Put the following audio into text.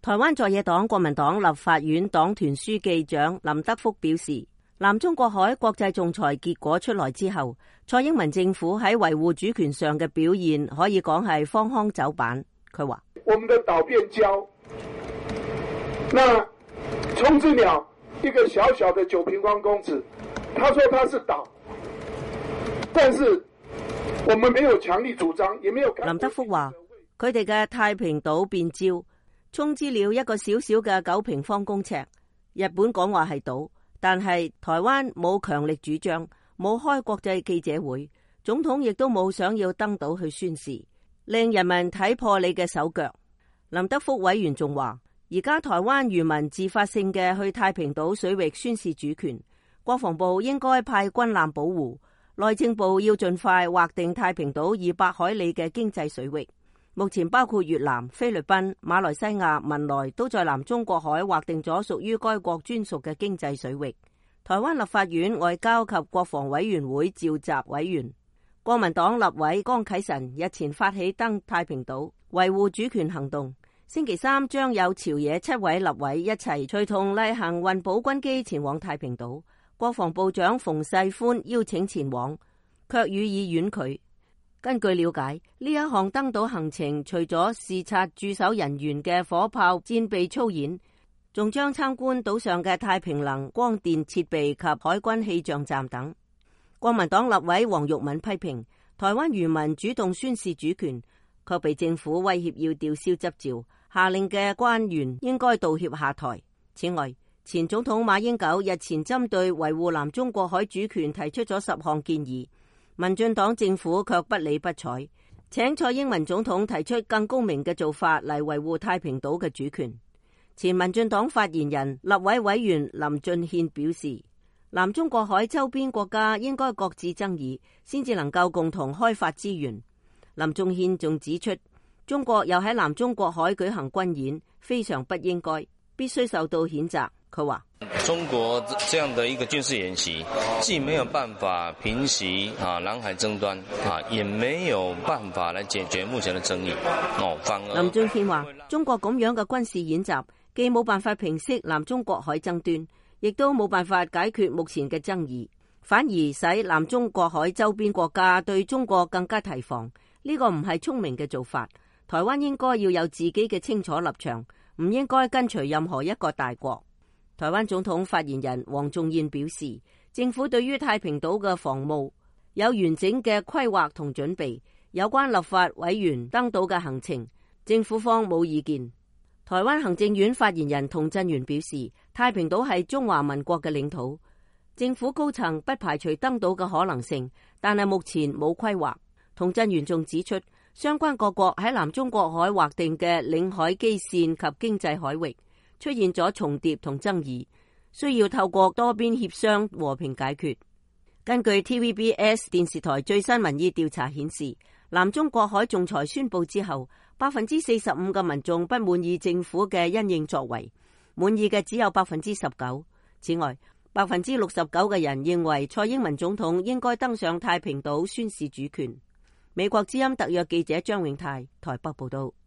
台灣在野黨國民黨立法院黨團書記長林德福表示，南中國海國際仲裁結果出來之後，蔡英文政府喺維護主權上嘅表現可以講係荒腔走板。佢話： 我們的島變礁，那沖之鳥一個小小的9平方公尺，他說他是島，但是我們沒有強力主張，也沒有。 林德福話：佢哋嘅太平島變礁，沖之鳥一個小小嘅9平方公尺，日本講話係島，但係台灣冇強力主張，冇開國際記者會，總統亦都冇想要登島去宣示，令人民睇破你嘅手腳。林德福委員仲話：而家台灣漁民自發性嘅去太平島水域宣示主權，國防部應該派軍艦保護，內政部要盡快劃定太平島200海里嘅經濟水域。目前包括越南、菲律賓、馬來西亞、文萊都在南中國海劃定咗屬於該國專屬嘅經濟水域。台灣立法院外交及國防委員會召集委員、國民黨立委江啟臣日前發起登太平島維護主權行動，星期三將有朝野7位立委一齊隨同例行運補軍機前往太平島。國防部長馮世寬邀請前往，卻予以婉拒。根據了解，呢一項登島行程除咗視察駐守人員嘅火炮戰備操演，仲將參觀島上嘅太平能光電設備及海軍氣象站等。國民黨立委黃玉敏批評台灣漁民主動宣示主權，卻被政府威脅要吊銷執照，下令嘅官員應該道歉下台。此外，前總統馬英九日前針對維護南中國海主權提出咗10項建議，民進黨政府卻不理不睬，請蔡英文總統提出更高明嘅做法嚟維護太平島嘅主權。前民進黨發言人立委委員林俊憲表示，南中國海周邊國家應該擱置爭議，先至能夠共同開發資源。林俊憲仲指出，中國又喺南中國海舉行軍演，非常不應該，必須受到譴責。佢話： 中國這樣的一個軍事演習，既沒有辦法平息南海爭端，也沒有辦法來解決目前的爭議。反而林俊憲話：中國咁樣嘅軍事演習，既冇辦法平息南中國海爭端，亦都冇辦法解決目前嘅爭議，反而使南中國海周邊國家對中國更加提防。呢個唔係聰明嘅做法。台灣應該要有自己嘅清楚立場，唔應該跟隨任何一個大國。台灣總統發言人黃仲彥表示，政府對於太平島嘅防務有完整嘅規劃同準備，有關立法委員登島嘅行程，政府方冇意見。台灣行政院發言人童振源表示，太平島係中華民國嘅領土，政府高層不排除登島嘅可能性，但係目前冇規劃。童振源仲指出，相關各國喺南中國海劃定嘅領海基線及經濟海域出現咗重疊同爭議，需要透過多邊協商和平解決。根據 TVBS 電視台最新民意調查顯示，南中國海仲裁宣布之後，45%嘅民眾不滿意政府嘅因應作為，滿意嘅只有19%。此外，69%嘅人認為蔡英文總統應該登上太平島宣示主權。美國之音特約記者張永泰台北報道。